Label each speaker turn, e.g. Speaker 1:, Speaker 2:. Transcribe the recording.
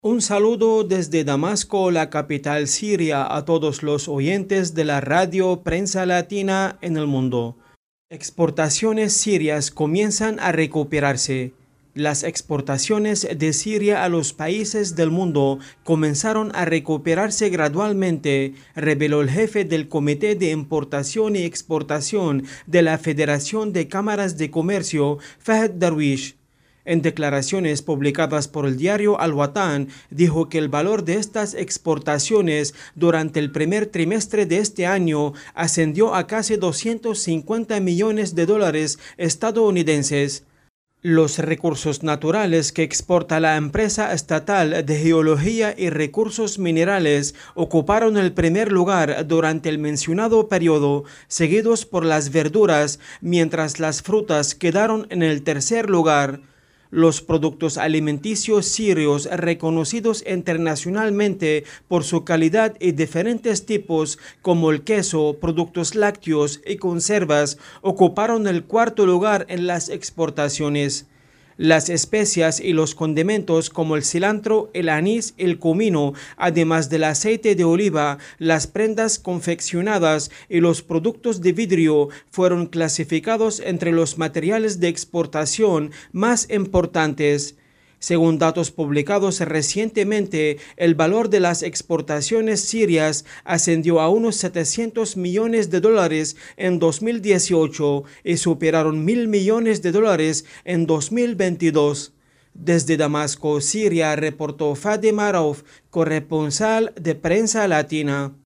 Speaker 1: Un saludo desde Damasco, la capital siria, a todos los oyentes de la radio Prensa Latina en el mundo. Exportaciones sirias comienzan a recuperarse. Las exportaciones de Siria a los países del mundo comenzaron a recuperarse gradualmente, reveló el jefe del Comité de Importación y Exportación de la Federación de Cámaras de Comercio, Fahd Darwish. En declaraciones publicadas por el diario Al-Watan, dijo que el valor de estas exportaciones durante el primer trimestre de este año ascendió a casi 250 millones de dólares estadounidenses. Los recursos naturales que exporta la empresa estatal de geología y recursos minerales ocuparon el primer lugar durante el mencionado periodo, seguidos por las verduras, mientras las frutas quedaron en el tercer lugar. Los productos alimenticios sirios reconocidos internacionalmente por su calidad y diferentes tipos como el queso, productos lácteos y conservas ocuparon el cuarto lugar en las exportaciones. Las especias y los condimentos como el cilantro, el anís, el comino, además del aceite de oliva, las prendas confeccionadas y los productos de vidrio fueron clasificados entre los materiales de exportación más importantes. Según datos publicados recientemente, el valor de las exportaciones sirias ascendió a unos 700 millones de dólares en 2018 y superaron 1.000 millones de dólares en 2022. Desde Damasco, Siria, reportó Fadima Rauf, corresponsal de Prensa Latina.